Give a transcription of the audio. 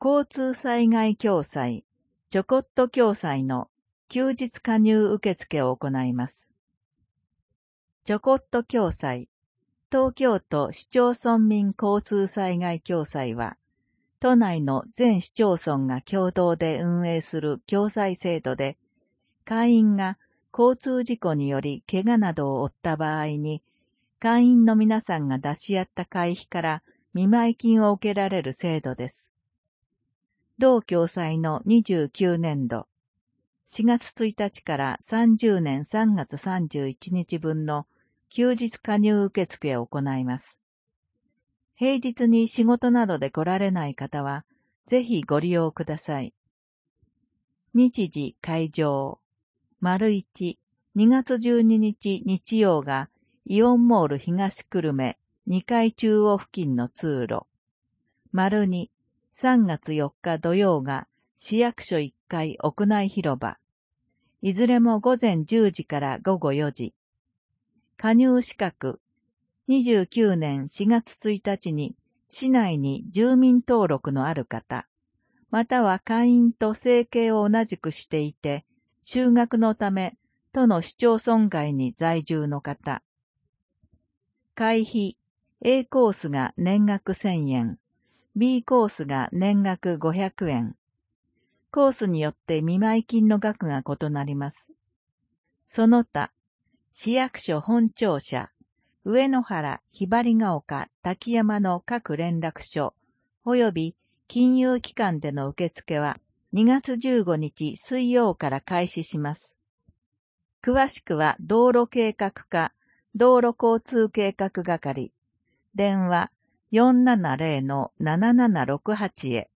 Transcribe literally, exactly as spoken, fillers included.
交通災害共済、ちょこっと共済の休日加入受付を行います。ちょこっと共済、東京都市町村民交通災害共済は、都内の全市町村が共同で運営する共済制度で、会員が交通事故により怪我などを負った場合に、会員の皆さんが出し合った会費から見舞金を受けられる制度です。同共済のにじゅうきゅうねんど、しがつついたちからさんじゅうねんさんがつさんじゅういちにちぶんの休日加入受付を行います。平日に仕事などで来られない方は、ぜひご利用ください。日時会場、丸一、にがつじゅうににち日曜がイオンモール東久留米にかい中央付近の通路。丸二、さんがつよっか土曜が市役所いっかい屋内広場。いずれもごぜんじゅうじからごごよじ。加入資格、にじゅうきゅうねんしがつついたちに市内に住民登録のある方、または会員と生計を同じくしていて、就学のため、都の市町村外に在住の方。会費、A コースが年額せんえん、B コースが年額ごひゃくえん。コースによって見舞金の額が異なります。その他、市役所本庁舎、上野原、ひばりが丘、滝山の各連絡所、及び金融機関での受付はにがつじゅうごにち水曜から開始します。詳しくは道路計画課、道路交通計画係、電話 よんななぜろのななななろくはち へ。